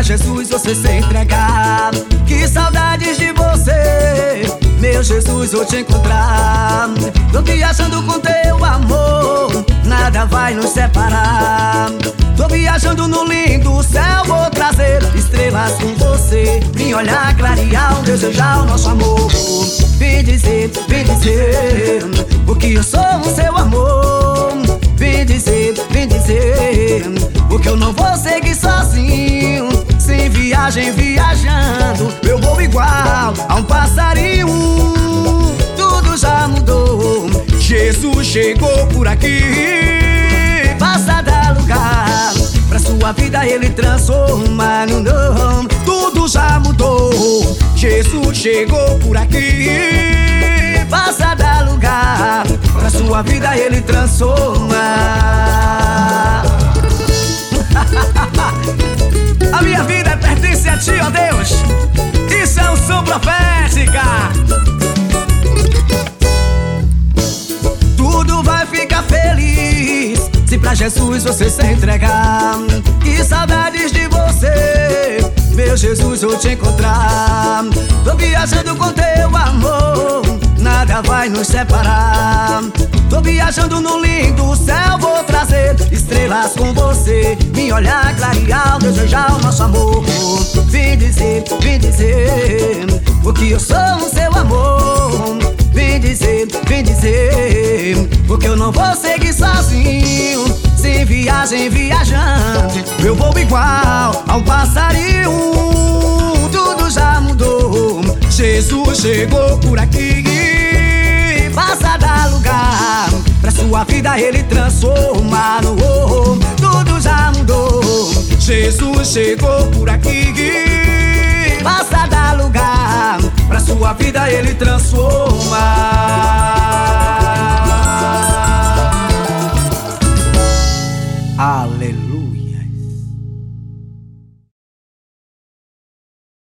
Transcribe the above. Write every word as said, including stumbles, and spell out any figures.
Jesus você se entregar. Que saudades de você, meu Jesus, vou te encontrar. Tô viajando com teu amor, nada vai nos separar. Tô viajando no lindo céu, vou trazer estrelas com você. Vim olhar, clarear, desejar o nosso amor. Vim dizer, vim dizer o que eu sou, o seu amor. Vim dizer, vim dizer o que eu não vou seguir sozinho. Sem viagem, viajando, eu vou igual a um passarinho. Tudo já mudou, Jesus chegou por aqui. Basta dar lugar pra sua vida, ele transforma no nome. Tudo já mudou, Jesus chegou por aqui. Basta dar lugar pra sua vida, ele transforma. A minha vida pertence a ti, ó Deus. Isso é um som profética. Tudo vai ficar feliz se pra Jesus você se entregar. Que saudades de você, meu Jesus, vou te encontrar. Tô viajando com teu amor, nada vai nos separar. Tô viajando no lindo céu, vou trazer estrelas com você. Vim olhar, clarear, desejar o nosso amor. Vim dizer, vim dizer o que eu sou, o seu amor. Vim dizer, vim dizer o que eu não vou seguir sozinho. Sem viagem, viajando, eu vou igual a um passarinho. Tudo já mudou, Jesus chegou por aqui. Basta dar lugar pra sua vida, ele transforma no oh, tudo já mudou, Jesus chegou por aqui. Basta dar lugar pra sua vida, ele transforma.